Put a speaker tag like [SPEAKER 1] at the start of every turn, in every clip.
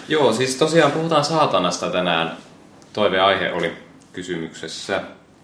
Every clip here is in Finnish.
[SPEAKER 1] Joo, siis tosiaan puhutaan saatanasta tänään. Toiveaihe oli kysymyksessä.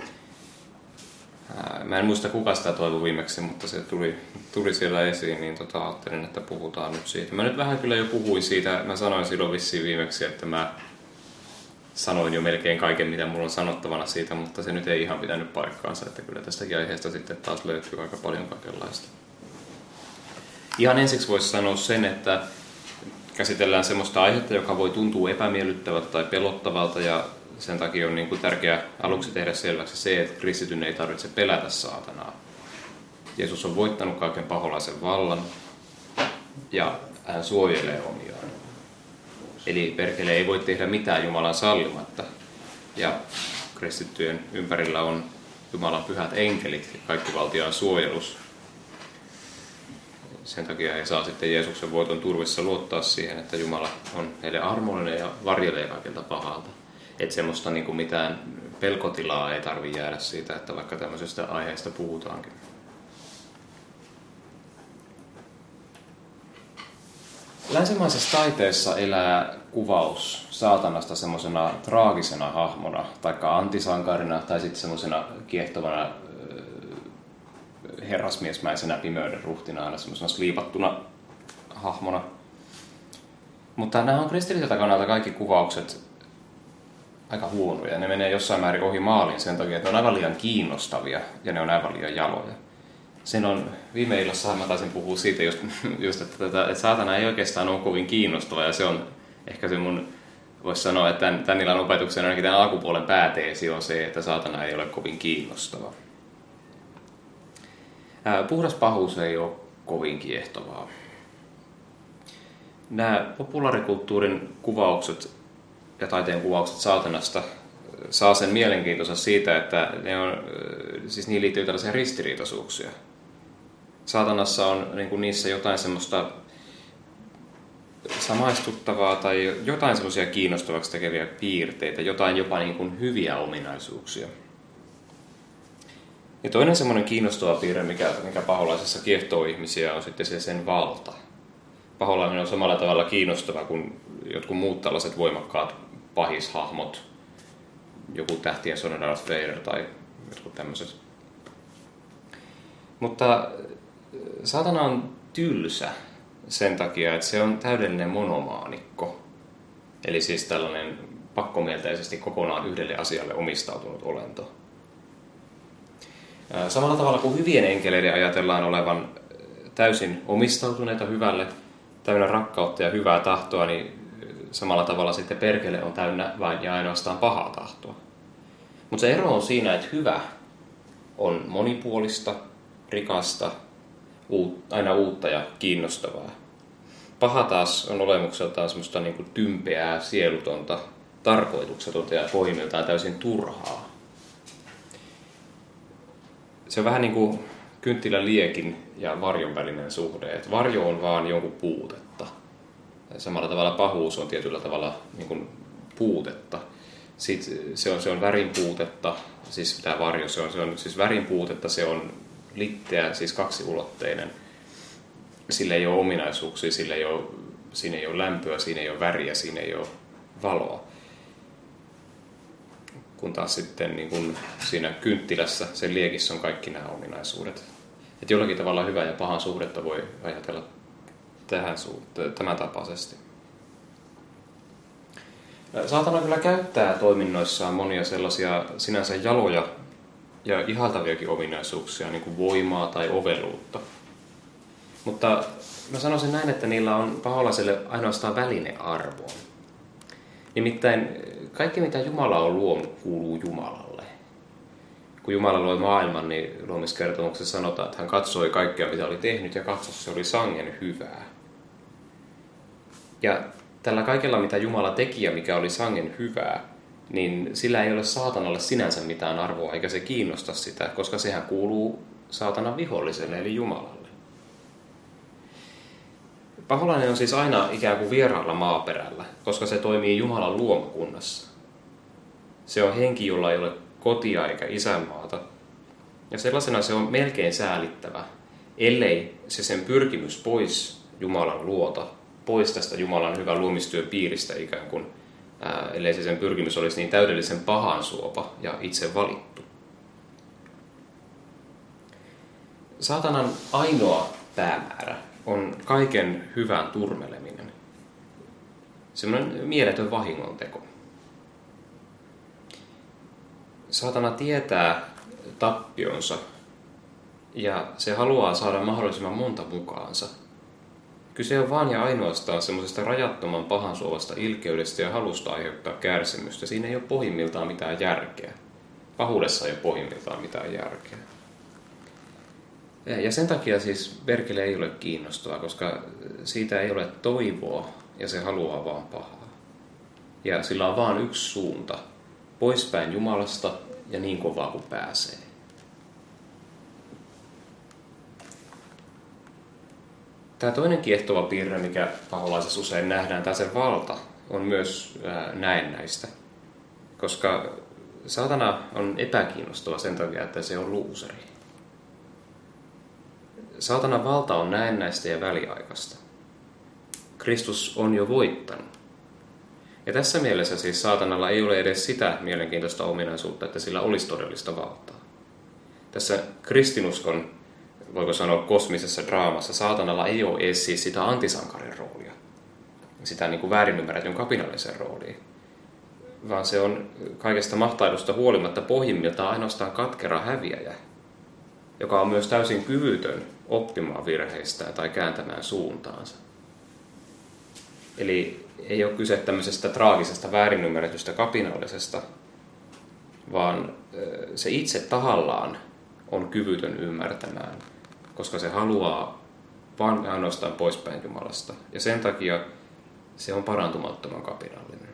[SPEAKER 1] Mä en muista kuka sitä toivoi viimeksi, mutta se tuli siellä esiin, niin ajattelin, että puhutaan nyt siitä. Mä nyt vähän kyllä jo puhuin siitä, mä sanoin silloin vissiin viimeksi, että mä sanoin jo melkein kaiken, mitä mulla on sanottavana siitä, mutta se nyt ei ihan pitänyt paikkaansa, että kyllä tästäkin aiheesta sitten taas löytyy aika paljon kaikenlaista. Ihan ensiksi voisi sanoa sen, että käsitellään semmoista aihetta, joka voi tuntua epämiellyttävältä tai pelottavalta, ja sen takia on niin kuin tärkeää aluksi tehdä selväksi se, että kristityn ei tarvitse pelätä saatanaa. Jeesus on voittanut kaiken paholaisen vallan, ja hän suojelee omiaan. Eli perkele ei voi tehdä mitään Jumalan sallimatta, ja kristittyjen ympärillä on Jumalan pyhät enkelit ja kaikkivaltiaan suojelus. Sen takia he saa sitten Jeesuksen voiton turvissa luottaa siihen, että Jumala on heille armollinen ja varjelee kaikelta pahalta. Että semmoista niin kuin mitään pelkotilaa ei tarvitse jäädä siitä, että vaikka tämmöisestä aiheesta puhutaankin. Länsimaisessa taiteessa elää kuvaus saatanasta semmoisena traagisena hahmona, taikka antisankarina, tai sitten semmoisena kiehtovana herrasmiesmäisenä pimeyden ruhtinaana, semmoisena sliipattuna hahmona. Mutta nämä on kristilliseltä kannalta kaikki kuvaukset aika huonoja. Ne menee jossain määrin ohi maalin sen takia, että ne on aivan liian kiinnostavia ja ne on aivan liian jaloja. Sen on viime illassa mä taisin puhua siitä just että saatana ei oikeastaan ole kovin kiinnostava, ja se on ehkä se mun, voisi sanoa, että tämän illan opetuksen ainakin tämän alkupuolen pääteesi on se, että saatana ei ole kovin kiinnostava. Puhdas pahuus ei ole kovin kiehtovaa. Nämä populaarikulttuurin kuvaukset ja taiteen kuvaukset saatanasta saa sen mielenkiintoisen siitä, että siis niihin liittyy tällaisia ristiriitaisuuksia. Saatanassa on niin niissä jotain semmoista samaistuttavaa tai jotain semmoisia kiinnostavaksi tekeviä piirteitä, jotain jopa niin kuin hyviä ominaisuuksia. Ja toinen semmoinen kiinnostava piirre, mikä paholaisessa kiehtoo ihmisiä, on sitten se sen valta. Paholainen on samalla tavalla kiinnostava kuin jotkut muut tällaiset voimakkaat pahishahmot, joku Tähtien sodan Darth Vader tai jotkut tämmöiset. Mutta saatana on tylsä sen takia, että se on täydellinen monomaanikko. Eli siis tällainen pakkomielteisesti kokonaan yhdelle asialle omistautunut olento. Samalla tavalla kuin hyvien enkeleiden ajatellaan olevan täysin omistautuneita hyvälle, täynnä rakkautta ja hyvää tahtoa, niin samalla tavalla sitten perkele on täynnä vain ja ainoastaan pahaa tahtoa. Mutta se ero on siinä, että hyvä on monipuolista, rikasta, aina uutta ja kiinnostavaa. Paha taas on olemukseltaan semmoista niin kuin tympeää, sielutonta, tarkoituksetonta ja pohjimmiltaan täysin turhaa. Se on vähän niin kuin kynttilän liekin ja varjon välinen suhde. Et varjo on vaan jonkun puutetta. Samalla tavalla pahuus on tietyllä tavalla niin kuin puutetta. Sitten se on värin puutetta, siis tämä varjo, se on siis värin puutetta, se on litteä, siis kaksiulotteinen. Sillä ei ole ominaisuuksia, siinä ei ole lämpöä, siinä ei ole väriä, siinä ei ole valoa. Kun taas sitten niin kun siinä kynttilässä, sen liekissä on kaikki nämä ominaisuudet. Et jollakin tavalla hyvä ja pahan suhdetta voi ajatella tämän tapaisesti. Saatana kyllä käyttää toiminnoissaan monia sellaisia sinänsä jaloja ja ihaltaviakin ominaisuuksia, niin kuin voimaa tai oveluutta. Mutta mä sanoisin näin, että niillä on paholaiselle ainoastaan välinearvoa. Nimittäin kaikki, mitä Jumala on luonut, kuuluu Jumalalle. Kun Jumala loi maailman, niin luomiskertomuksessa sanotaan, että hän katsoi kaikkea, mitä oli tehnyt, ja katsossa se oli sangen hyvää. Ja tällä kaikella, mitä Jumala teki ja mikä oli sangen hyvää, niin sillä ei ole saatanalle sinänsä mitään arvoa, eikä se kiinnosta sitä, koska sehän kuuluu saatanan viholliselle, eli Jumalalle. Paholainen on siis aina ikään kuin vieraalla maaperällä, koska se toimii Jumalan luomakunnassa. Se on henki, jolla ei ole kotia eikä isänmaata. Ja sellaisena se on melkein säälittävä, ellei se sen pyrkimys pois Jumalan luota pois tästä Jumalan hyvän luomistyön piiristä ikään kuin, ellei se sen pyrkimys olisi niin täydellisen pahan suopa ja itse valittu. Saatanan ainoa päämäärä on kaiken hyvän turmeleminen. Semmoinen mieletön vahingonteko. Saatana tietää tappionsa ja se haluaa saada mahdollisimman monta mukaansa. Kyse on vaan ja ainoastaan semmoisesta rajattoman pahansuovasta ilkeydestä ja halusta aiheuttaa kärsimystä. Siinä ei ole pohjimmiltaan mitään järkeä. Pahuudessa ei ole pohjimmiltaan mitään järkeä. Ja sen takia siis perkele ei ole kiinnostavaa, koska siitä ei ole toivoa ja se haluaa vaan pahaa. Ja sillä on vaan yksi suunta, poispäin Jumalasta ja niin kovaa kuin pääsee. Tämä toinen kiehtova piirre, mikä paholaisessa usein nähdään, tämä sen valta, on myös näennäistä. Koska saatana on epäkiinnostava sen takia, että se on luuseri. Saatanan valta on näennäistä ja väliaikaista. Kristus on jo voittanut. Ja tässä mielessä siis saatanalla ei ole edes sitä mielenkiintoista ominaisuutta, että sillä olisi todellista valtaa. Tässä kristinuskon, voiko sanoa kosmisessa draamassa, saatanalla ei ole edes siis sitä antisankarin roolia. Sitä niin kuin väärin ymmärretyn kapinallisen roolia. Vaan se on kaikesta mahtailusta huolimatta pohjimmiltaan ainoastaan katkera häviäjä, joka on myös täysin kyvytön oppimaan virheistään tai kääntämään suuntaansa. Eli ei ole kyse tämmöisestä traagisesta väärinymmärretystä kapinallisesta, vaan se itse tahallaan on kyvytön ymmärtämään, koska se haluaa vain ainoastaan poispäin Jumalasta. Ja sen takia se on parantumattoman kapinallinen.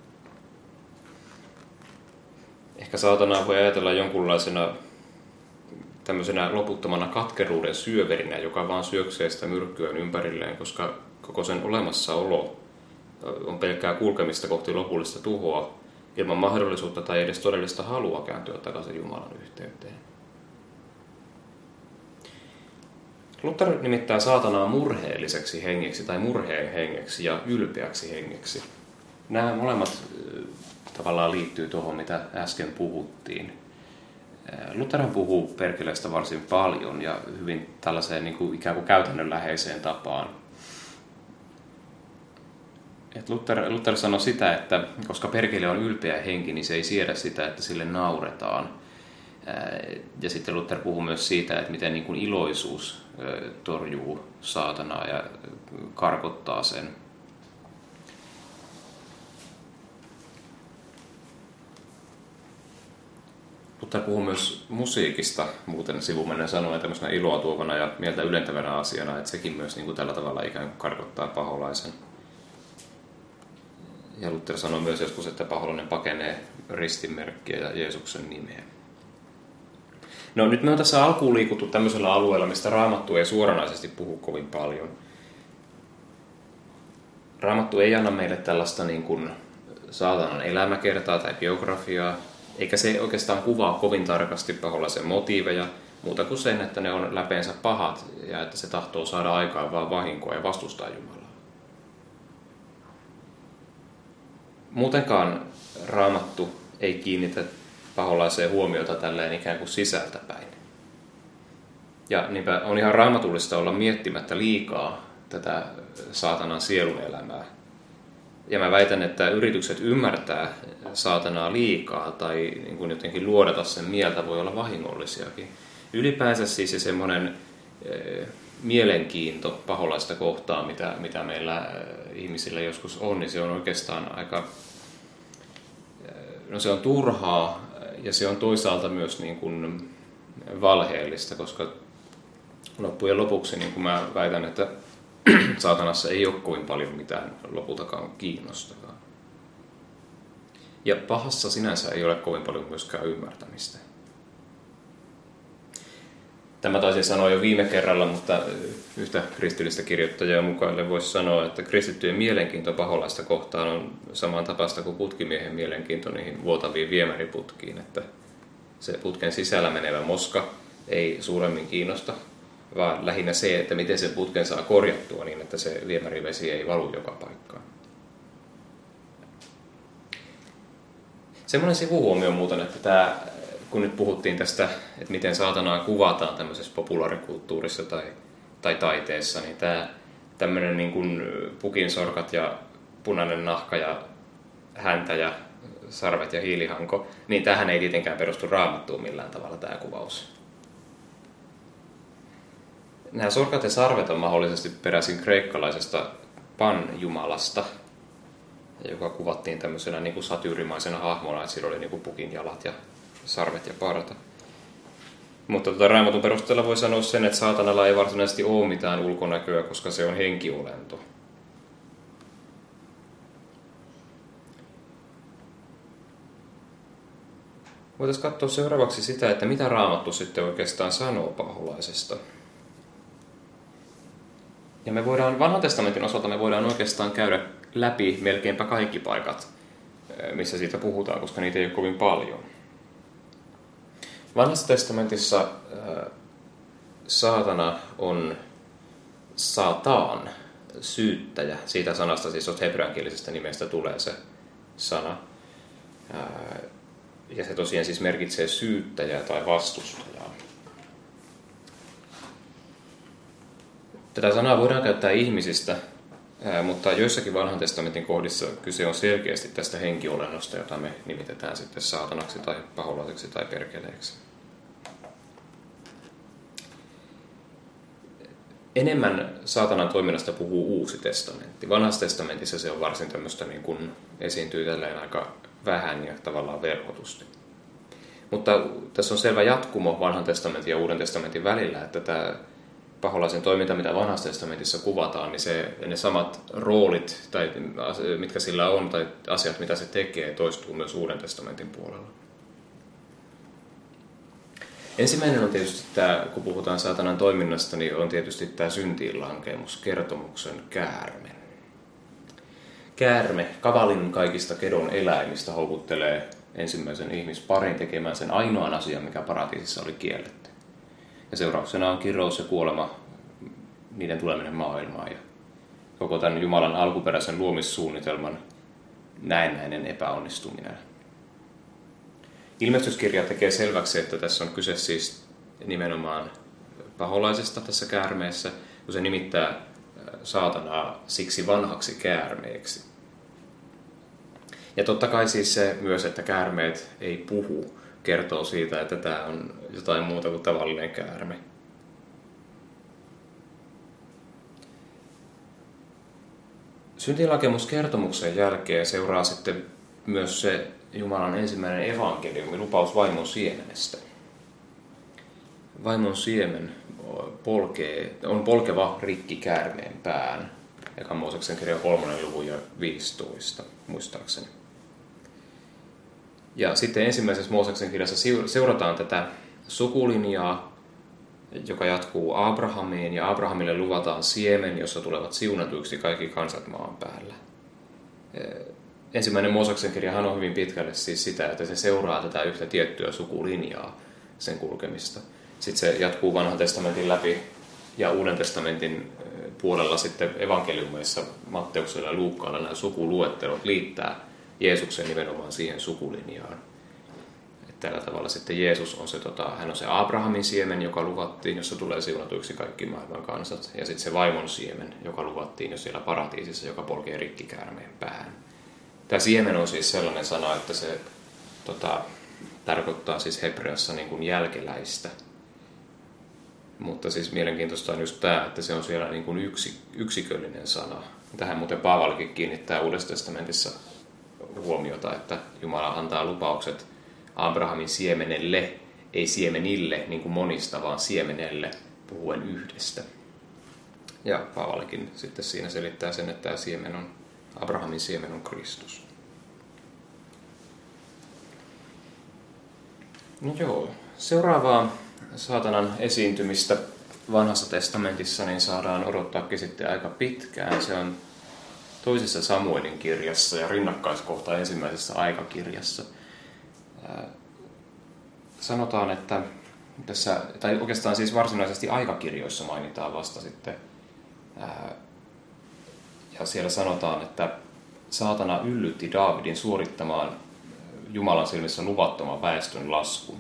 [SPEAKER 1] Ehkä saatanaa voi ajatella jonkunlaisena tämmöisenä loputtomana katkeruuden syöverinä, joka vaan syöksee sitä myrkkyä ympärilleen, koska koko sen olemassaolo on pelkkää kulkemista kohti lopullista tuhoa ilman mahdollisuutta tai edes todellista halua kääntyä takaisin Jumalan yhteyteen. Luther nimittää saatanaa murheelliseksi hengeksi tai murheen hengeksi ja ylpeäksi hengeksi. Nämä molemmat tavallaan liittyy tuohon, mitä äsken puhuttiin. Luther puhuu perkeleestä varsin paljon ja hyvin tällaiseen niin kuin ikään kuin käytännönläheiseen tapaan. Luther sanoi sitä, että koska perkele on ylpeä henki, niin se ei siedä sitä, että sille nauretaan. Ja sitten Luther puhuu myös siitä, että miten niin kuin iloisuus torjuu saatanaa ja karkottaa sen. Luther puhuu myös musiikista, muuten sivumennen sanoen tämmöisenä iloa tuovana ja mieltä ylentävänä asiana, että sekin myös niin kuin tällä tavalla ikään kuin karkottaa paholaisen. Ja Luther sanoi myös joskus, että paholainen pakenee ristinmerkkiä ja Jeesuksen nimeä. No nyt me on tässä alkuun liikuttu tämmöisellä alueella, mistä Raamattu ei suoranaisesti puhu kovin paljon. Raamattu ei anna meille tällaista niin kuin saatanan elämäkertaa tai biografiaa, eikä se oikeastaan kuvaa kovin tarkasti paholaisen motiiveja, muuta kuin sen, että ne on läpeensä pahat ja että se tahtoo saada aikaan vaan vahinkoa ja vastustaa Jumalaa. Muutenkaan Raamattu ei kiinnitä paholaiseen huomiota tälleen ikään kuin sisältäpäin. Ja niinpä on ihan raamatullista olla miettimättä liikaa tätä saatanan sielun elämää. Ja mä väitän, että yritykset ymmärtää saatanaa liikaa tai niin kuin jotenkin luodata sen mieltä voi olla vahingollisiakin. Ylipäänsä siis se semmoinen mielenkiinto paholaista kohtaan, mitä meillä ihmisillä joskus on, niin se on oikeastaan aika, no se on turhaa ja se on toisaalta myös niin kuin valheellista, koska loppujen lopuksi niin kuin mä väitän, että saatanassa ei ole kovin paljon mitään lopultakaan kiinnostavaa. Ja pahassa sinänsä ei ole kovin paljon myöskään ymmärtämistä. Tämä taisin sanoa jo viime kerralla, mutta yhtä kristillistä kirjoittajaa mukaille voisi sanoa, että kristittyjen mielenkiinto paholaista kohtaan on saman tapaista kuin putkimiehen mielenkiinto niihin vuotaviin viemäriputkiin, että se putken sisällä menevä moska ei suuremmin kiinnosta vaan lähinnä se, että miten sen putken saa korjattua niin, että se viemärivesi ei valu joka paikkaan. Semmoinen sivuhuomio muuten, että kun nyt puhuttiin tästä, että miten saatanaa kuvataan tämmöisessä populaarikulttuurissa tai taiteessa, niin tämmöinen niin kuin pukin sorkat ja punainen nahka ja häntä ja sarvet ja hiilihanko, niin tähän ei tietenkään perustu Raamattuun millään tavalla tämä kuvaus. Nämä sorkat ja sarvet on mahdollisesti peräisin kreikkalaisesta Pan-jumalasta, joka kuvattiin tämmöisenä niin kuin satyyrimaisena hahmona, että sillä oli niin kuin pukin jalat ja sarvet ja parta. Mutta Raamatun perusteella voi sanoa sen, että saatanalla ei varsinaisesti ole mitään ulkonäköä, koska se on henkiolento. Voitaisiin katsoa seuraavaksi sitä, että mitä Raamattu sitten oikeastaan sanoo paholaisesta. Ja me voidaan Vanhan testamentin osalta oikeastaan käydä läpi melkeinpä kaikki paikat, missä siitä puhutaan, koska niitä ei ole kovin paljon. Vanhassa testamentissa saatana on Satan, syyttäjä. Siitä sanasta, siis hebreankielisestä nimestä tulee se sana. Ja se tosiaan siis merkitsee syyttäjää tai vastustajaa. Tätä sanaa voidaan käyttää ihmisistä, mutta joissakin Vanhan testamentin kohdissa kyse on selkeästi tästä henkiolennosta, jota me nimitetään sitten saatanaksi tai paholaiseksi tai perkeleeksi. Enemmän saatanan toiminnasta puhuu Uusi testamentti. Vanhassa testamentissa se on varsin tämmöistä niin kuin esiintyy tälleen aika vähän ja tavallaan verhotusti. Mutta tässä on selvä jatkumo Vanhan testamentin ja Uuden testamentin välillä, että tämä paholaisen toiminta, mitä Vanhassa testamentissa kuvataan, niin ne samat roolit, tai mitkä sillä on, tai asiat, mitä se tekee, toistuu myös Uuden testamentin puolella. Ensimmäinen on tietysti tämä, kun puhutaan saatanan toiminnasta, niin on tietysti tämä syntiinlankemus, kertomuksen käärme. Käärme, kavalin kaikista kedon eläimistä, houkuttelee ensimmäisen ihmisparin tekemään sen ainoan asian, mikä paratiisissa oli kielletty. Ja seurauksena on kirous ja kuolema, niiden tuleminen maailmaan ja koko tämän Jumalan alkuperäisen luomissuunnitelman näennäinen epäonnistuminen. Ilmestyskirja tekee selväksi, että tässä on kyse siis nimenomaan paholaisesta tässä käärmeessä, kun se nimittää saatanaa siksi vanhaksi käärmeeksi. Ja totta kai siis se myös, että käärmeet ei puhu, kertoo siitä, että tämä on jotain muuta kuin tavallinen käärme. Syntiinlankemuskertomuksen jälkeen seuraa sitten myös se Jumalan ensimmäinen evankeliumi, lupaus vaimon siemenestä. Vaimon siemen on polkeva rikki käärmeen pään, joka on Mooseksen kirja 3. luvun ja 15, muistaakseni. Ja sitten ensimmäisessä Mooseksen kirjassa seurataan tätä sukulinjaa, joka jatkuu Abrahamiin, ja Abrahamille luvataan siemen, jossa tulevat siunatuiksi kaikki kansat maan päällä. Ensimmäinen Mooseksen kirjahan on hyvin pitkälle siis sitä, että se seuraa tätä yhtä tiettyä sukulinjaa, sen kulkemista. Sitten se jatkuu Vanhan testamentin läpi ja Uuden testamentin puolella sitten evankeliumeissa Matteuksella ja Luukkaalla nämä sukuluettelot liittää Jeesuksen nimenomaan siihen sukulinjaan. Että tällä tavalla sitten Jeesus on hän on se Abrahamin siemen, joka luvattiin, jossa tulee siunatuiksi kaikki maailman kansat. Ja sitten se vaimon siemen, joka luvattiin jo siellä paratiisissa, joka polkee rikki käärmeen päähän. Tämä siemen on siis sellainen sana, että se tarkoittaa siis hebreassa niin kuin jälkeläistä. Mutta siis mielenkiintoista on just tämä, että se on siellä niin kuin yksiköllinen sana. Tähän muuten Paavalikin kiinnittää Uudessa testamentissa huomiota, että Jumala antaa lupaukset Abrahamin siemenelle, ei siemenille niin kuin monista, vaan siemenelle puhuen yhdestä. Ja Paavalikin sitten siinä selittää sen, että tämä Abrahamin siemen on Kristus. No joo, seuraavaa saatanan esiintymistä Vanhassa testamentissa niin saadaan odottaakin sitten aika pitkään. Se on toisessa Samuelin kirjassa ja rinnakkaiskohta ensimmäisessä aikakirjassa. Sanotaan, että tässä, tai oikeastaan siis varsinaisesti aikakirjoissa mainitaan vasta sitten. Ja siellä sanotaan, että saatana yllytti Daavidin suorittamaan Jumalan silmissä luvattoman väestönlaskun.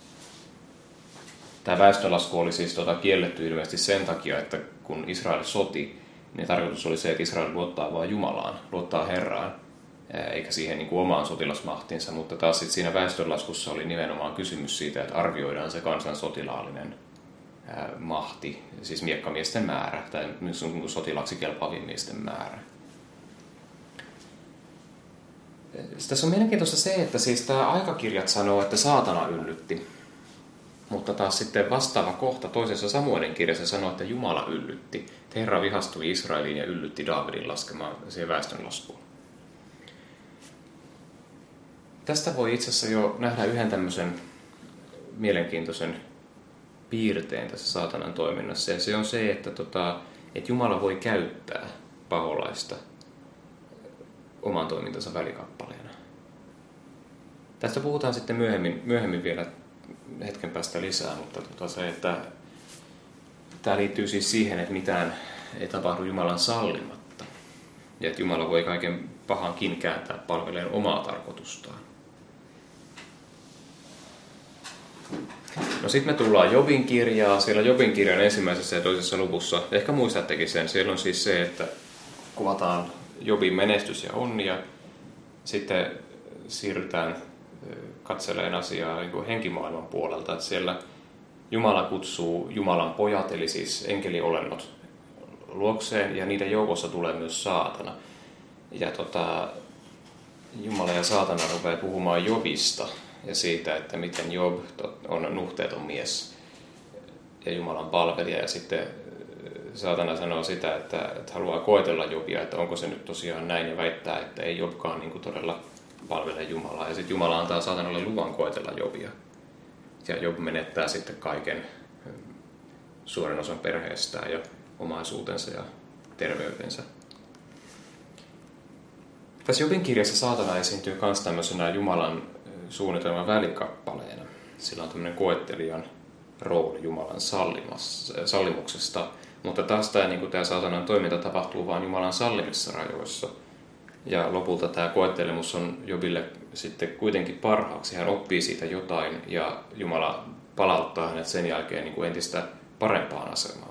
[SPEAKER 1] Tämä väestönlasku oli siis kielletty ilmeisesti sen takia, että kun Israel soti, niin tarkoitus oli se, että Israel luottaa vain Jumalaan, luottaa Herraan, eikä siihen niin kuin omaan sotilasmahtinsa, mutta taas sit siinä väestönlaskussa oli nimenomaan kysymys siitä, että arvioidaan se kansan sotilaallinen mahti, siis miekkamiesten määrä, tai myös sotilaaksi kelpaavien miesten määrä. Tässä on mielenkiintoista se, että siis tämä aikakirjat sanoo, että saatana yllytti, mutta taas sitten vastaava kohta toisessa Samuelin kirjassa sanoo, että Jumala yllytti. Herra vihastui Israeliin ja yllytti Daavidin laskemaan siihen väestönlaskuun. Tästä voi itse asiassa jo nähdä yhden tämmöisen mielenkiintoisen piirteen tässä saatanan toiminnassa. Ja se on se, että Jumala voi käyttää paholaista oman toimintansa välikappaleena. Tästä puhutaan sitten myöhemmin vielä hetken päästä lisää, mutta se, että tämä liittyy siis siihen, että mitään ei tapahdu Jumalan sallimatta. Ja että Jumala voi kaiken pahankin kääntää palveleen omaa tarkoitustaan. No sitten me tullaan Jobin kirjaan. Siellä Jobin kirjan ensimmäisessä ja toisessa luvussa, ehkä muistattekin sen, siellä on siis se, että kuvataan Jobin menestys ja onni, sitten siirrytään katseleen asiaa niin kuin henkimaailman puolelta, että siellä Jumala kutsuu Jumalan pojat, eli siis enkeliolennot luokseen, ja niiden joukossa tulee myös saatana. Ja Jumala ja saatana rupeaa puhumaan Jobista ja siitä, että miten Job on nuhteeton mies ja Jumalan palvelija, ja sitten saatana sanoo sitä, että haluaa koetella Jobia, että onko se nyt tosiaan näin, ja väittää, että ei Jobkaan niin kuin todella palvele Jumalaa. Ja sitten Jumala antaa saatanalle luvan koetella Jobia. Ja Job menettää sitten kaiken, suuren osan perheestään ja omaisuutensa ja terveytensä. Tässä Jobin kirjassa saatana esiintyy myös tämmöisenä Jumalan suunnitelman välikappaleena. Sillä on tämmöinen koettelijan rooli Jumalan sallimuksesta. Mutta taas tämä saatanan toiminta tapahtuu vain Jumalan sallimissa rajoissa. Ja lopulta tämä koettelemus on Jobille sitten kuitenkin parhaaksi. Hän oppii siitä jotain ja Jumala palauttaa hänet sen jälkeen niin kuin entistä parempaan asemaan.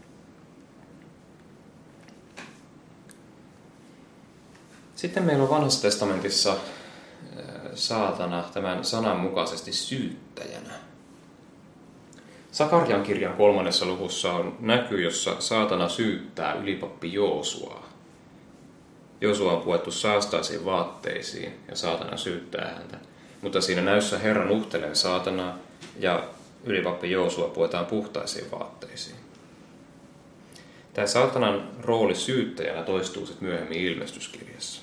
[SPEAKER 1] Sitten meillä on Vanhassa testamentissa saatana tämän sanan mukaisesti syyttäjänä. Sakarian kirjan 3. luvussa on näky, jossa saatana syyttää ylipappi Joosuaa. Joosua on puettu saastaisiin vaatteisiin ja saatana syyttää häntä. Mutta siinä näyssä Herra nuhtelee saatanaa ja ylipappi Joosua puetaan puhtaisiin vaatteisiin. Tämä saatanan rooli syyttäjänä toistuu sitten myöhemmin ilmestyskirjassa.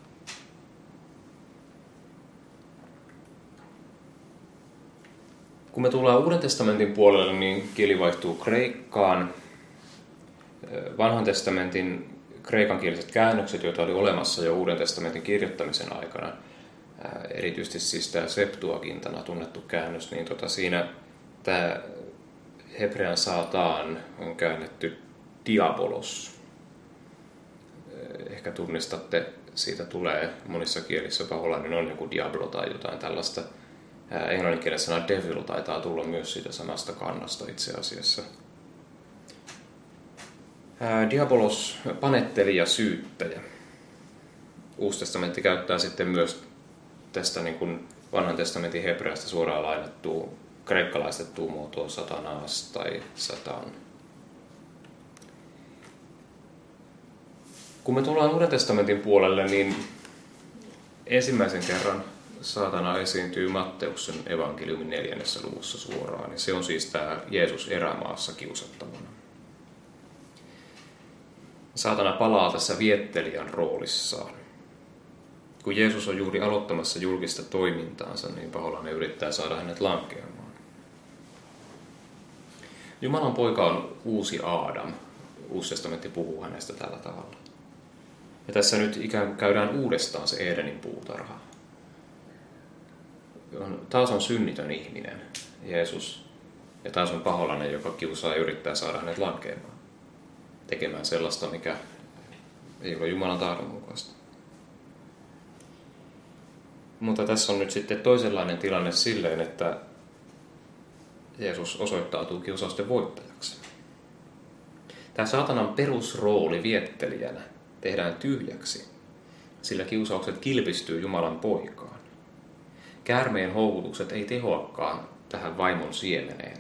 [SPEAKER 1] Kun me tullaan Uuden testamentin puolelle, niin kieli vaihtuu kreikkaan. Vanhan testamentin kreikankieliset käännökset, joita oli olemassa jo Uuden testamentin kirjoittamisen aikana, erityisesti siis tämä Septuagintana tunnettu käännös, niin siinä tämä hebrean saataan on käännetty diabolos. Ehkä tunnistatte, siitä tulee monissa kielissä paholainen on joku diablo tai jotain tällaista. Englanninkielessä sana devil taitaa tulla myös siitä samasta kannasta itse asiassa. Diabolos, panetteli ja syyttäjä. Uusi testamentti käyttää sitten myös tästä niin kuin vanhan testamentin hebreasta suoraan lainattua, kreikkalaistettua muotoa satanas tai satan. Kun me tullaan Uuden testamentin puolelle, niin ensimmäisen kerran saatana esiintyy Matteuksen evankeliumin 4. luvussa suoraan. Ja se on siis tämä Jeesus erämaassa kiusattavana. Saatana palaa tässä viettelijän roolissaan. Kun Jeesus on juuri aloittamassa julkista toimintaansa, niin paholainen yrittää saada hänet lankeamaan. Jumalan poika on uusi Aadam. Uusi testamentti puhuu hänestä tällä tavalla. Ja tässä nyt ikään kuin käydään uudestaan se Edenin puutarha. Taas on synnitön ihminen, Jeesus, Ja taas on paholainen, joka kiusaa ja yrittää saada hänet lankeamaan. Tekemään sellaista, mikä ei ole Jumalan tahdon mukaista. Mutta tässä on nyt sitten toisenlainen tilanne silleen, että Jeesus osoittautuu kiusausten voittajaksi. Tämä saatanan perusrooli viettelijänä tehdään tyhjäksi, sillä kiusaukset kilpistyy Jumalan poikaan. Käärmeen houkutukset ei tehoakaan tähän vaimon siemeneen.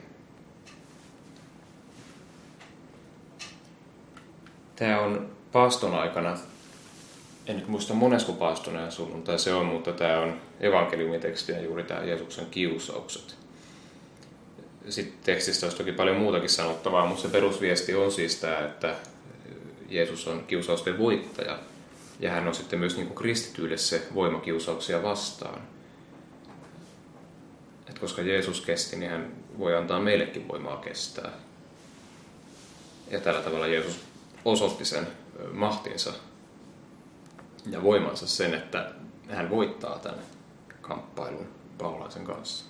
[SPEAKER 1] Tämä on paaston aikana, en nyt muista monesko paastona ja sunnuntai se on, mutta tämä on evankeliumitekstiä juuri tämä Jeesuksen kiusaukset. Sitten tekstistä olisi toki paljon muutakin sanottavaa, mutta se perusviesti on siis tämä, että Jeesus on kiusausten voittaja. Ja hän on sitten myös niin kuin kristityille se voima kiusauksia vastaan. Et koska Jeesus kesti, niin hän voi antaa meillekin voimaa kestää. Ja tällä tavalla Jeesus osoitti sen mahtinsa ja voimansa sen, että hän voittaa tämän kamppailun paholaisen kanssa.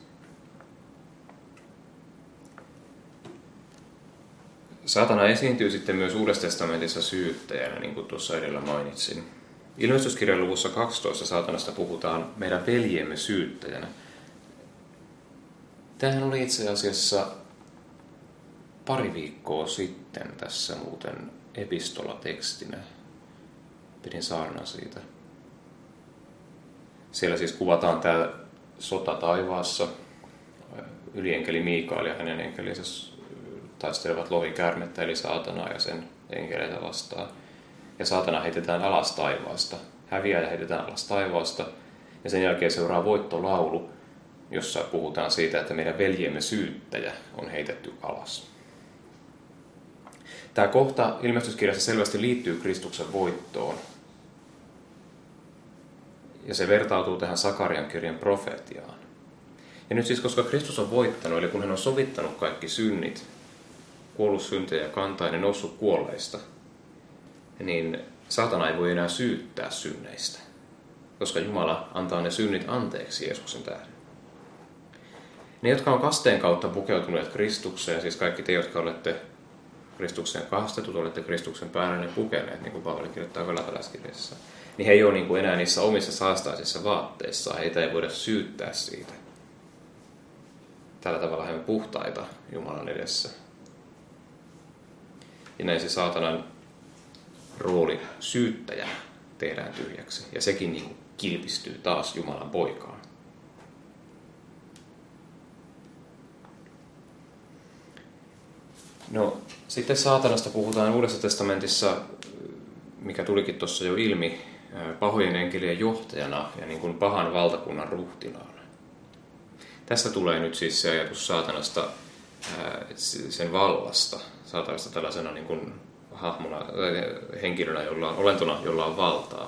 [SPEAKER 1] Saatana esiintyy sitten myös Uudessa testamentissa syyttäjänä, niin kuin tuossa edellä mainitsin. Ilmestyskirjan luvussa 12 saatanasta puhutaan meidän veljemme syyttäjänä. Tämähän oli itse asiassa pari viikkoa sitten tässä muuten epistolatekstinä. Pidin saarnan siitä. Siellä siis kuvataan tämä sota taivaassa. Ylienkeli Miikael ja hänen enkelinsä taistelevat lohikäärmettä eli saatanaa ja sen enkeleitä vastaan. Ja saatana heitetään alas taivaasta. Häviäjä heitetään alas taivaasta. Ja sen jälkeen seuraa voittolaulu, jossa puhutaan siitä, että meidän veljemme syyttäjä on heitetty alas. Tämä kohta ilmestyskirjassa selvästi liittyy Kristuksen voittoon. Ja se vertautuu tähän Sakarian kirjan profetiaan. Ja nyt siis, koska Kristus on voittanut, eli kun hän on sovittanut kaikki synnit, kuollut syntejä kantaen ja noussut kuolleista, niin saatana ei voi enää syyttää synneistä, koska Jumala antaa ne synnit anteeksi Jeesuksen tähden. Ne, jotka on kasteen kautta pukeutuneet Kristukseen, siis kaikki te, jotka olette Kristukseen kastetut, olette Kristuksen päälle pukeneet, niin kuin Paavali kirjoittaa Galatalaiskirjassa, niin he ei ole niin kuin enää niissä omissa saastaisissa vaatteissaan, heitä ei voida syyttää siitä. Tällä tavalla he ovat puhtaita Jumalan edessä. Ja näin se saatanan rooli syyttäjä tehdään tyhjäksi. Ja sekin niin kuin kilpistyy taas Jumalan poikaan. No, sitten saatanasta puhutaan Uudessa testamentissa, mikä tulikin tuossa jo ilmi, pahojen enkelien johtajana ja niin kuin pahan valtakunnan ruhtinaana. Tässä tulee nyt siis se ajatus saatanasta, sen vallasta, saatanasta tällaisena niin kuin hahmona, henkilönä, olentona, jolla on valtaa.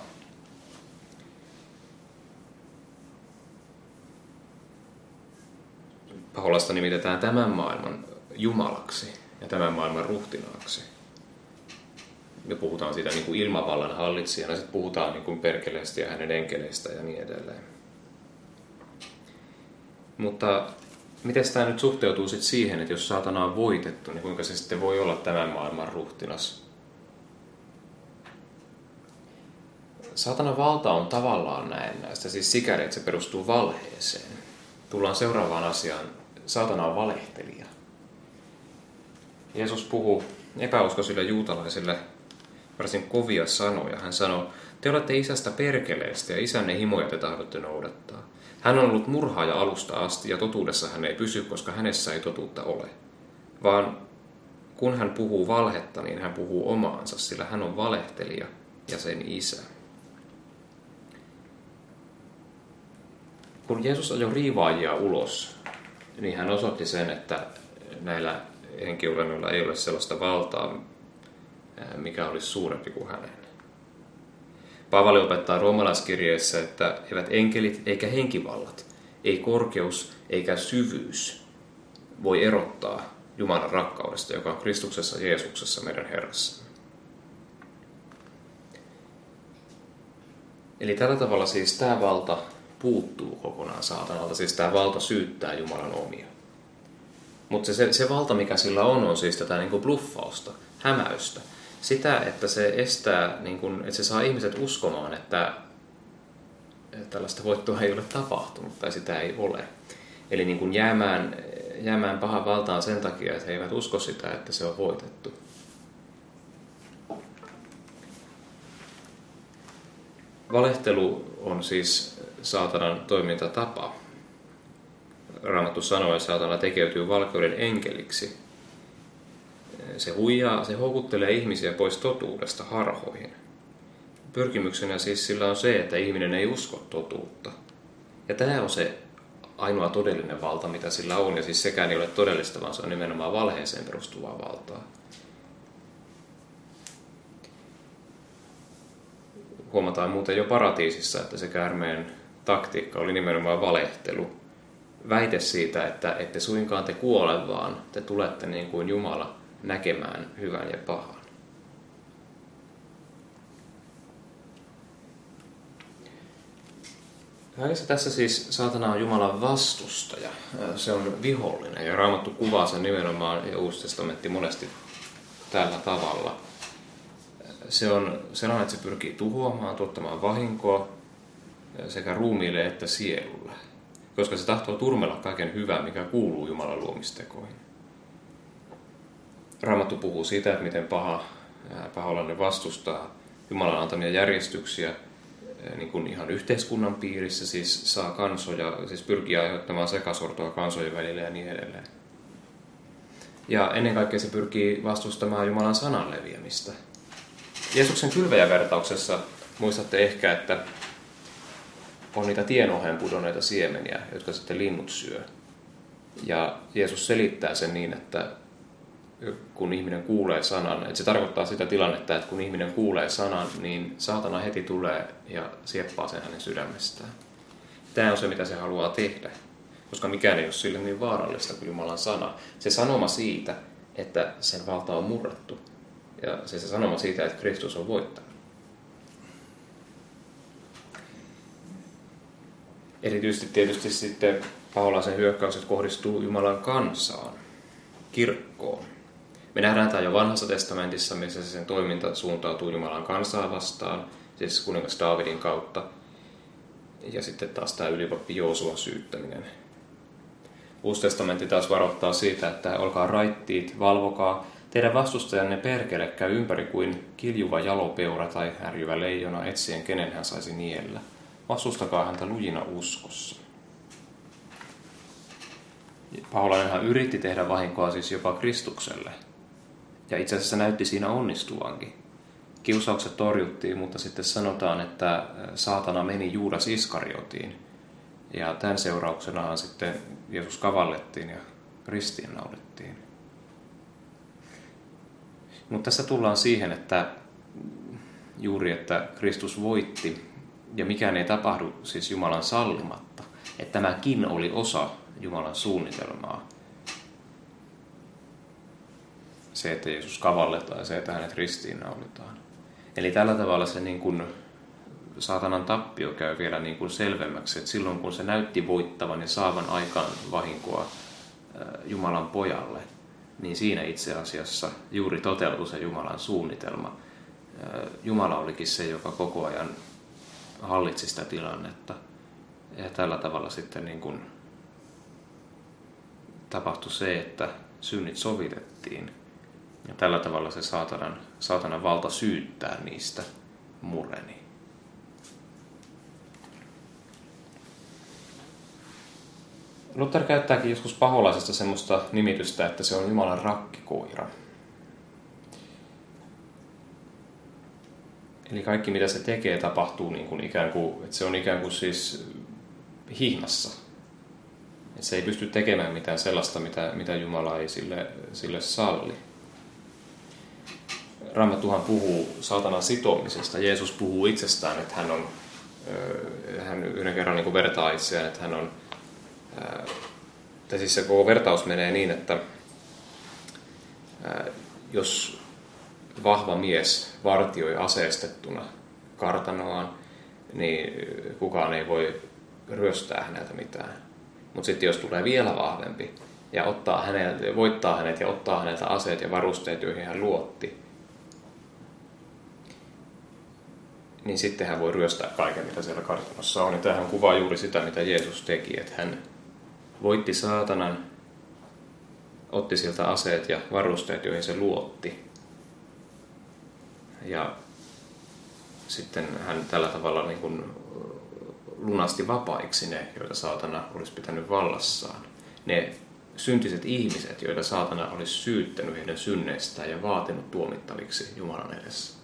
[SPEAKER 1] Paholaista nimitetään tämän maailman jumalaksi ja tämän maailman ruhtinaaksi. Me puhutaan siitä niin kuin ilmavallan hallitsijana, sitten puhutaan niin kuin perkeleestä ja hänen enkeleistä ja niin edelleen. Mutta miten tämä nyt suhteutuu sitten siihen, että jos saatana on voitettu, niin kuinka se sitten voi olla tämän maailman ruhtinas? Saatanan valta on tavallaan näennäistä, siis sikäli, että se perustuu valheeseen. Tullaan seuraavaan asiaan. Saatana on valehtelija. Jeesus puhuu epäuskoisille juutalaisille varsin kovia sanoja. Hän sanoo, te olette isästä perkeleestä ja isänne himoja te tahdotte noudattaa. Hän on ollut murhaaja alusta asti ja totuudessa hän ei pysy, koska hänessä ei totuutta ole. Vaan kun hän puhuu valhetta, niin hän puhuu omaansa, sillä hän on valehtelija ja sen isä. Kun Jeesus ajoi riivaajia ulos, niin hän osoitti sen, että näillä henkilöillä ei ole sellaista valtaa, mikä olisi suurempi kuin hänen. Paavali opettaa roomalaiskirjeessä, että eivät enkelit eikä henkivallat, ei korkeus eikä syvyys voi erottaa Jumalan rakkaudesta, joka on Kristuksessa Jeesuksessa meidän Herrassa. Eli tällä tavalla siis tämä valta puuttuu kokonaan saatanalta, siis tämä valta syyttää Jumalan omia. Mutta se valta, mikä sillä on siis tätä niin kuin bluffausta, hämäystä. Sitä, että se estää, niin kuin, että se saa ihmiset uskomaan, että tällaista voittoa ei ole tapahtunut tai sitä ei ole. Eli niin kuin jäämään pahan valtaan sen takia, että he eivät usko sitä, että se on voitettu. Valehtelu on siis saatanan toimintatapa. Raamattu sanoo, että saatana tekeytyy valkeuden enkeliksi. Se huijaa, se houkuttelee ihmisiä pois totuudesta harhoihin. Pyrkimyksenä siis sillä on se, että ihminen ei usko totuutta. Ja tämä on se ainoa todellinen valta, mitä sillä on. Ja siis sekään ei ole todellista, vaan se on nimenomaan valheeseen perustuvaa valtaa. Huomataan muuten jo Paratiisissa, että se käärmeen taktiikka oli nimenomaan valehtelu. Väite siitä, että ette suinkaan te kuole, vaan te tulette niin kuin Jumala näkemään hyvän ja pahan. Kaikessa tässä siis saatana on Jumalan vastustaja. Se on vihollinen ja Raamattu kuvaa sen nimenomaan ja Uusi testamentti monesti tällä tavalla. Se on sellainen, että se pyrkii tuhoamaan, tuottamaan vahinkoa sekä ruumiille että sielulle, koska se tahtoo turmella kaiken hyvän, mikä kuuluu Jumalan luomistekoihin. Raamattu puhuu siitä, että miten paholainen vastustaa Jumalan antamia järjestyksiä niin kuin ihan yhteiskunnan piirissä, siis saa kansoja, siis pyrkii aiheuttamaan sekasortoa kansojen välillä ja niin edelleen. Ja ennen kaikkea se pyrkii vastustamaan Jumalan sanan leviämistä. Jeesuksen kylväjävertauksessa muistatte ehkä, että on niitä tienoheen pudonneita siemeniä, jotka sitten linnut syö. Ja Jeesus selittää sen niin, että kun ihminen kuulee sanan, että se tarkoittaa sitä tilannetta, että kun ihminen kuulee sanan, niin saatana heti tulee ja sieppaa sen hänen sydämestään. Tämä on se, mitä se haluaa tehdä, koska mikään ei ole sille niin vaarallista kuin Jumalan sana. Se sanoma siitä, että sen valta on murrettu, ja se sanoma siitä, että Kristus on voittanut. Erityisesti tietysti sitten paholaisen hyökkäykset kohdistuu Jumalan kansaan, kirkkoon. Me nähdään tämä jo Vanhassa testamentissa, missä sen toiminta suuntautuu Jumalan kansaa vastaan, siis kuningas Daavidin kautta. Ja sitten taas tämä ylipappi Joosuan syyttäminen. Uusi testamentti taas varoittaa siitä, että olkaa raittiit, valvokaa. Teidän vastustajanne perkele käy ympäri kuin kiljuva jalopeura tai härjyvä leijona etsien, kenen hän saisi niellä. Vastustakaa häntä lujina uskossa. Paholainenhan yritti tehdä vahinkoa siis jopa Kristukselle. Ja itse asiassa näytti siinä onnistuvankin. Kiusaukset torjuttiin, mutta sitten sanotaan, että saatana meni Juudas Iskariotiin. Ja tämän seurauksenahan sitten Jeesus kavallettiin ja ristiinnaulittiin. Mutta tässä tullaan siihen, että juuri että Kristus voitti ja mikään ei tapahdu siis Jumalan sallimatta. Että tämäkin oli osa Jumalan suunnitelmaa. Se, että Jeesus kavalletaan ja se, että hänet ristiinnaulitaan. Eli tällä tavalla se niin kuin saatanan tappio käy vielä niin kuin selvemmäksi, että silloin kun se näytti voittavan ja saavan aikaan vahinkoa Jumalan pojalle, niin siinä itse asiassa juuri toteutui se Jumalan suunnitelma. Jumala olikin se, joka koko ajan hallitsi sitä tilannetta. Ja tällä tavalla sitten niin kuin tapahtui se, että synnit sovitettiin. Ja tällä tavalla se saatanan valta syyttää niistä mureni. Luther käyttääkin joskus paholaisesta semmoista nimitystä, että se on Jumalan rakkikoira. Eli kaikki mitä se tekee tapahtuu niin kuin ikään kuin, että se on ikään kuin siis hihnassa. Että se ei pysty tekemään mitään sellaista, mitä Jumala ei sille salli. Raamattuhan puhuu saatanan sitomisesta. Jeesus puhuu itsestään, että hän yhden kerran niin kuin vertaa itseään, että hän on, tai siis se koko vertaus menee niin, että jos vahva mies vartioi aseistettuna kartanoaan, niin kukaan ei voi ryöstää häneltä mitään. Mutta sitten jos tulee vielä vahvempi, ja voittaa hänet ja ottaa häneltä aseet ja varusteet, joihin hän luotti, niin sitten hän voi ryöstää kaiken, mitä siellä kartanossa on. Ja tämähän kuvaa juuri sitä, mitä Jeesus teki, että hän voitti saatanan, otti sieltä aseet ja varusteet, joihin se luotti. Ja sitten hän tällä tavalla niin kuin lunasti vapaiksi ne, joita saatana olisi pitänyt vallassaan. Ne syntiset ihmiset, joita saatana olisi syyttänyt heidän synneistään ja vaatinut tuomittaviksi Jumalan edessä.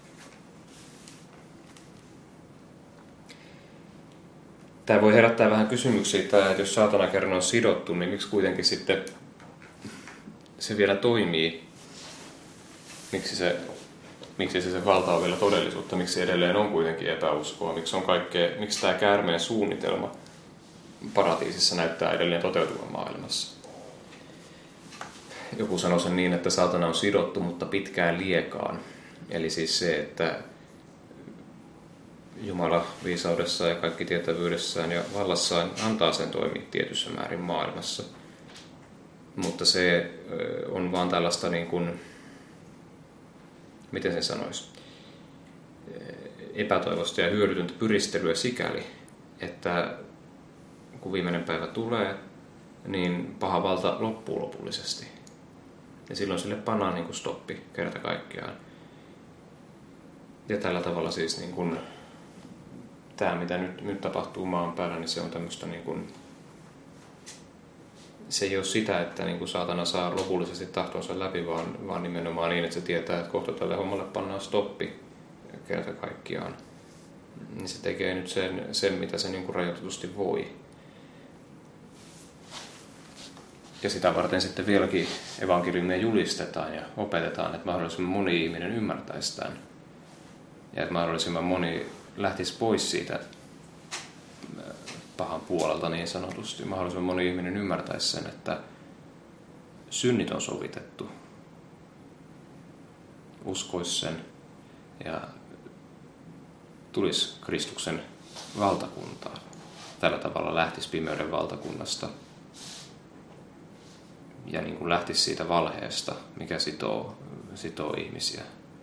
[SPEAKER 1] Tämä voi herättää vähän kysymyksiä, että jos saatana kerran on sidottu, niin miksi kuitenkin sitten se vielä toimii? Miksi se valta on vielä todellisuutta? Miksi edelleen on kuitenkin epäuskoa? Miksi tämä käärmeen suunnitelma paratiisissa näyttää edelleen toteutuvan maailmassa? Joku sanoi sen niin, että saatana on sidottu, mutta pitkään liekaan. Eli siis se, että Jumala viisaudessaan ja kaikki tietävyydessään ja vallassaan antaa sen toimia tietyssä määrin maailmassa. Mutta se on vaan tällaista niin kuin, miten sen sanoisi, epätoivosta ja hyödytöntä pyristelyä sikäli, että kun viimeinen päivä tulee, niin paha valta loppuu lopullisesti. Ja silloin sille pannaan niin kuin stoppi kerta kaikkiaan. Ja tällä tavalla siis niin kuin, tämä, mitä nyt tapahtuu maan päällä, niin se on tämmöistä niin kuin, se ei ole sitä, että niin kuin saatana saa lopullisesti tahtonsa läpi, vaan nimenomaan niin, että se tietää, että kohta tälle hommalle pannaan stoppi kerta kaikkiaan. Niin se tekee nyt sen mitä se niin kuin rajoitetusti voi. Ja sitä varten sitten vieläkin evankeliumia julistetaan ja opetetaan, että mahdollisimman moni ihminen ymmärtäisi tämän. Ja että mahdollisimman moni lähtisi pois siitä pahan puolelta niin sanotusti. Mahdollisimman moni ihminen ymmärtäisi sen, että synnit on sovitettu. Uskoisi sen ja tulisi Kristuksen valtakuntaan. Tällä tavalla lähtisi pimeyden valtakunnasta ja niin kuin lähtisi siitä valheesta, mikä sitoo ihmisiä.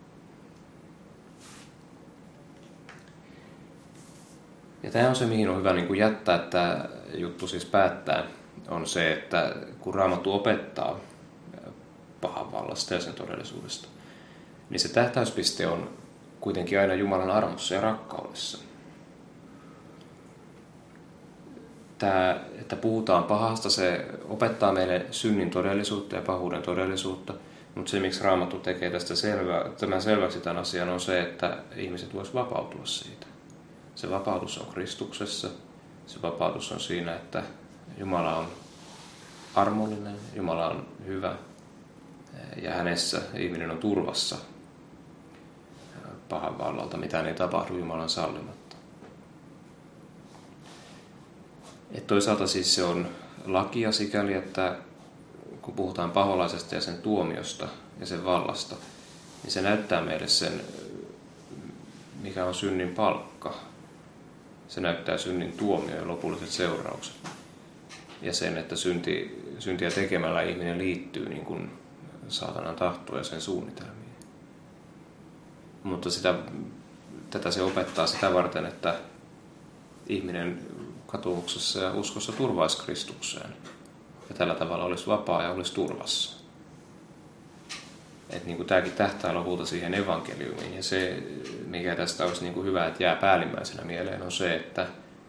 [SPEAKER 1] Ja tämä on se, mihin on hyvä niin kuin jättää tämä juttu siis päättää, on se, että kun Raamattu opettaa pahan vallasta ja sen todellisuudesta, niin se tähtäyspiste on kuitenkin aina Jumalan armossa ja rakkaudessa. Tämä, että puhutaan pahasta, se opettaa meille synnin todellisuutta ja pahuuden todellisuutta, mutta se, miksi Raamattu tekee tästä tämän selväksi tämän asian, on se, että ihmiset voisivat vapautua siitä. Se vapautus on Kristuksessa, se vapautus on siinä, että Jumala on armollinen, Jumala on hyvä ja hänessä ihminen on turvassa pahan vallalta, mitään ei tapahdu Jumalan sallimatta. Et toisaalta siis se on lakia sikäli, että kun puhutaan paholaisesta ja sen tuomiosta ja sen vallasta, niin se näyttää meille sen, mikä on synnin palkka. Se näyttää synnin tuomio ja lopulliset seuraukset. Ja sen, että syntiä tekemällä ihminen liittyy niin kuin saatanan tahtoon ja sen suunnitelmiin. Mutta tätä se opettaa sitä varten, että ihminen katumuksessa ja uskossa turvaisi Kristukseen. Ja tällä tavalla olisi vapaa ja olisi turvassa. Että niin kuin tämäkin tähtää lopulta siihen evankeliumiin. Ja se, mikä tästä olisi niin kuin hyvä, että jää päällimmäisenä mieleen, on se, että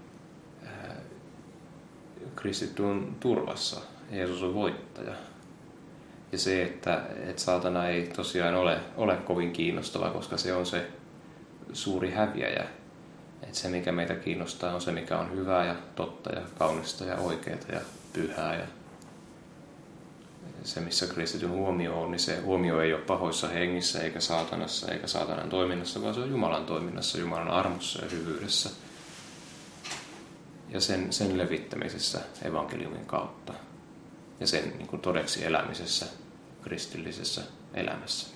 [SPEAKER 1] kristitty on turvassa. Jeesus on voittaja. Ja se, että saatana ei tosiaan ole kovin kiinnostava, koska se on se suuri häviäjä. Että se, mikä meitä kiinnostaa, on se, mikä on hyvää ja totta ja kaunista ja oikeaa ja pyhää. Ja se, missä kristityn huomio on, niin se huomio ei ole pahoissa hengissä eikä saatanassa eikä saatanan toiminnassa, vaan se on Jumalan toiminnassa, Jumalan armossa ja hyvyydessä. Ja sen levittämisessä evankeliumin kautta ja sen niin kuin todeksi elämisessä kristillisessä elämässä.